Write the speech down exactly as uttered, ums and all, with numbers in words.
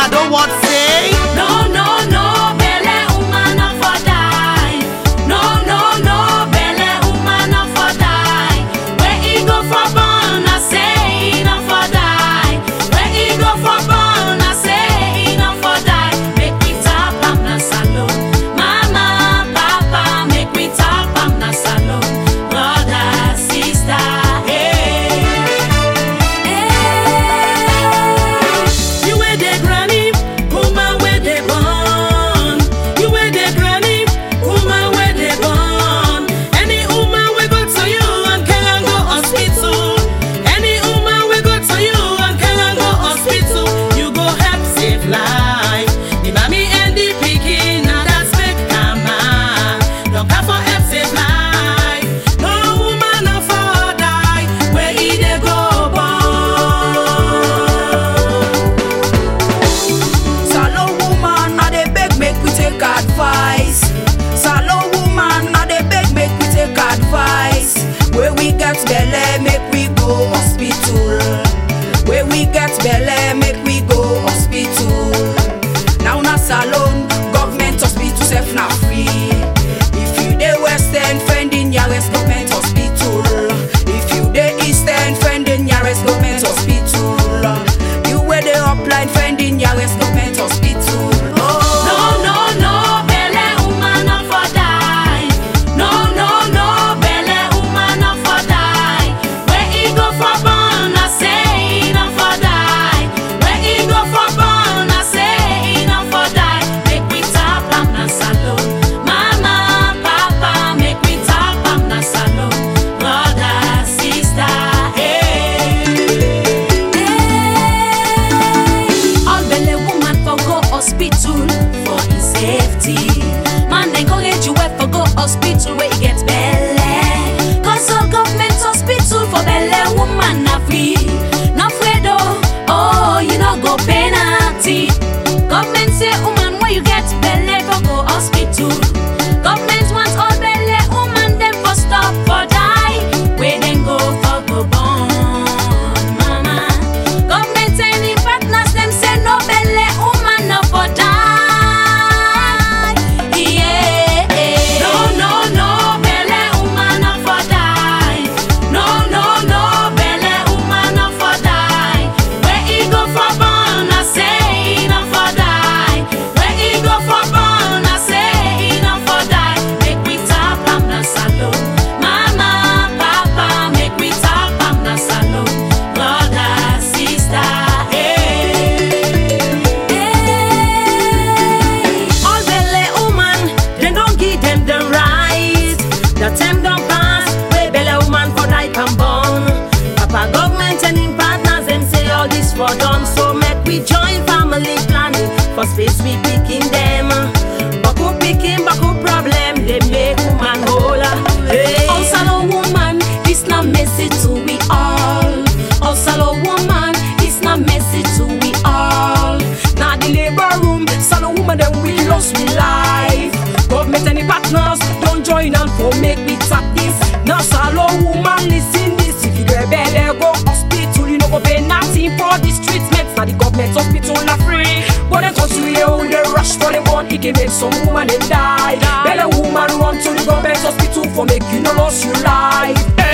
I don't want to say. No, no, no, belle woman no for die. No, no, no, belle woman no for die. Where he go for born, I say he no for die. Where he go for born, I say he no for die. Make me tap am na salon. Mama, papa, make me tap am na salon. Brother, sister, hey. Hey. You were the granny, woman where they born. You were the granny, woman where they born. Any woman we go to you and can go hospital. Any woman we go to you and can go hospital. You go help save life. The mommy and the pikin, now that's make karma. Don't care for help save life. No woman no for die. Where he dey go born. Salon woman, I dey beg make we take advice. Salon woman, I dey beg make we take advice. Where we get belle, make we go hospital. Where we get belle, make we go hospital. Now na salon, government hospital sef na free. If you dey western, find the nearest government hospital. If you dey eastern, find the nearest government hospital. You wey dey upline, find the nearest government hospital. No, no, no, belle woman no for die. No, no, no, belle woman no for die. Where he go for born, I say he no for die. Where he go for born, I say he no for die. Make me tap am na salon. Mama, papa, make me tap am na salon. Brother, sister, hey. All belle woman for go hospital for his safety. Man, they encourage you for go hospital where you get belle. Cause all government hospital for belle woman na free. No afraid oh, oh, you no go penalty. Government say woman where you get belle for go hospital. Government want all belle woman them for stop for die. Where them go for go born, mama. Government any partners them say no belle woman no for die. Yeah. No, no, no, belle woman no for die. No, no, no, belle woman no for die. Where he go for born, I say he no for die. Where he go for born, I say he no for die. Make me tap am na salon. Mama, papa, make me tap am na salon. Brother, sister, hey. Hey. All belle woman, they don't give them the right. The time don't pass, where belle woman for die can born. Papa government and in partners, them say all this for done. So make we join family planning for space we picking them. Baku picking, baku problem, they make woman whole. Hey. Oh, salon woman, this not message to we all. Oh, salon woman, this not message to we all. Now the labor room, salon woman, then we lost we life. Government and the partners don't join on for make me tap this. Now salon woman, listen this. If you get belle, go hospital, you know go pay nothing for this treatment. Now the government hospital not free, but then cause we all the rush for the one, it can make some woman them die. Belle woman run to the government hospital for make you no lose your life.